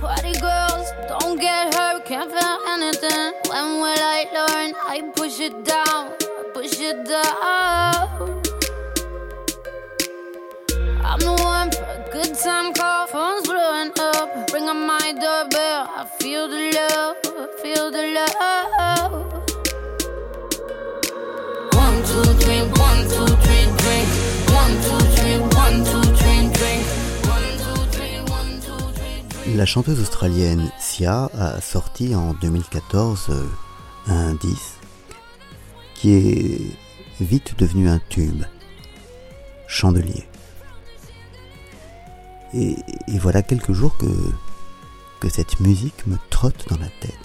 Party girls, don't get hurt, can't feel anything. When will I learn? I push it down, push it down. I'm the one for a good time call, phone's blowing up. Ring on my doorbell, I feel the love, I feel the love. 1, 2, 3, 1, 2, 3, drink. 1, 2, 3, 1, 2, 3, drink. 1, 2, 3, 1, 2, 3, drink. La chanteuse australienne Sia a sorti en 2014 un disque qui est vite devenu un tube, Chandelier. Et voilà quelques jours que cette musique me trotte dans la tête.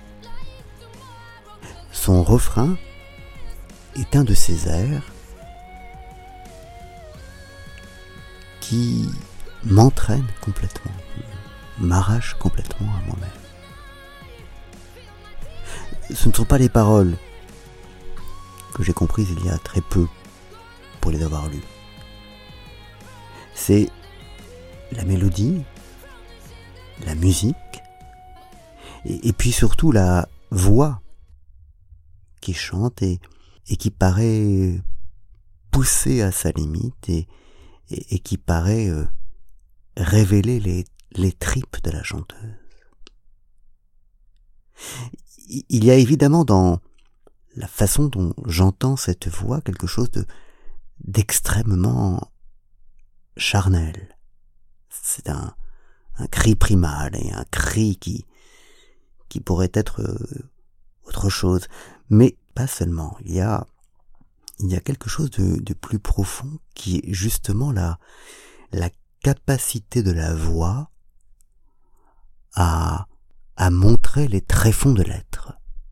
Son refrain est un de ces airs qui m'entraîne complètement, m'arrache complètement à moi-même. Ce ne sont pas les paroles que j'ai comprises il y a très peu pour les avoir lues. C'est la mélodie, la musique, et puis surtout la voix qui chante et qui paraît pousser à sa limite et qui paraît révéler les tripes de la chanteuse. Il y a évidemment dans la façon dont j'entends cette voix quelque chose d'extrêmement charnel. C'est un cri primal et un cri qui pourrait être autre chose, mais pas seulement. Il y a quelque chose de plus profond qui est justement la capacité de la voix à montrer les tréfonds de l'être.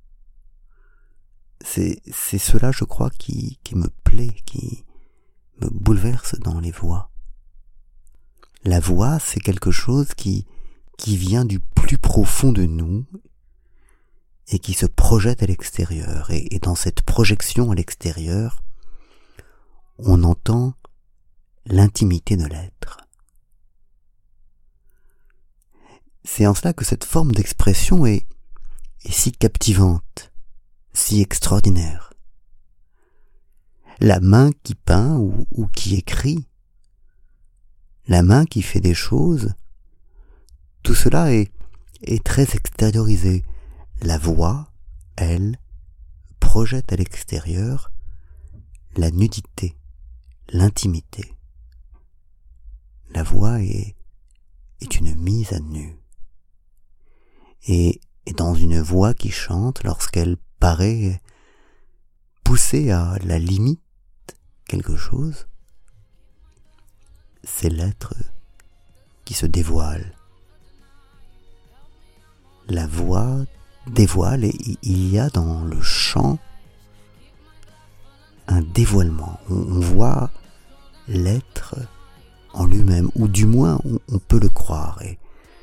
C'est cela, je crois, qui me plaît, qui me bouleverse dans les voix. La voix, c'est quelque chose qui vient du plus profond de nous et qui se projette à l'extérieur. Et dans cette projection à l'extérieur, on entend l'intimité de l'être. C'est en cela que cette forme d'expression est si captivante, si extraordinaire. La main qui peint ou qui écrit, la main qui fait des choses, tout cela est très extériorisé. La voix, elle, projette à l'extérieur la nudité, l'intimité. La voix est une mise à nu. Et dans une voix qui chante, lorsqu'elle paraît pousser à la limite quelque chose, c'est l'être qui se dévoile. La voix dévoile et il y a dans le chant un dévoilement. On voit l'être en lui-même, ou du moins on peut le croire. Et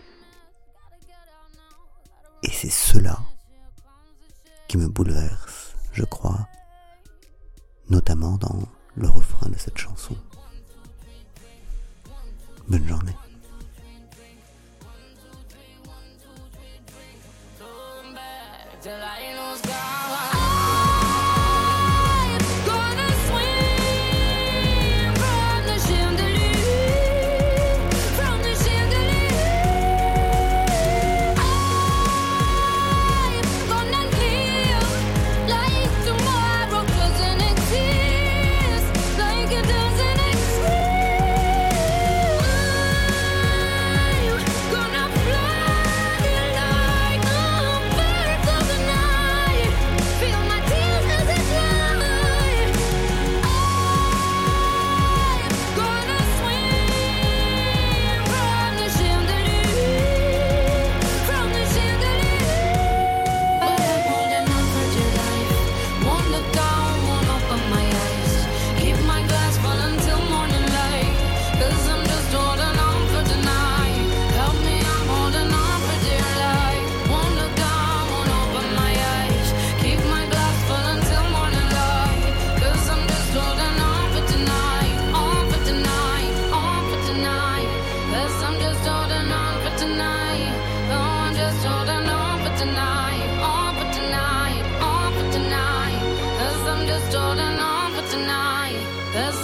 c'est cela qui me bouleverse, je crois, notamment dans le refrain de cette chanson. Bonne journée.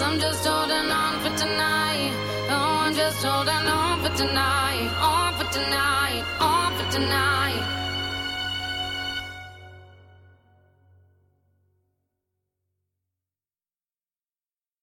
I'm just holding on for tonight. Oh, I'm just holding on for tonight. On for tonight. On for tonight.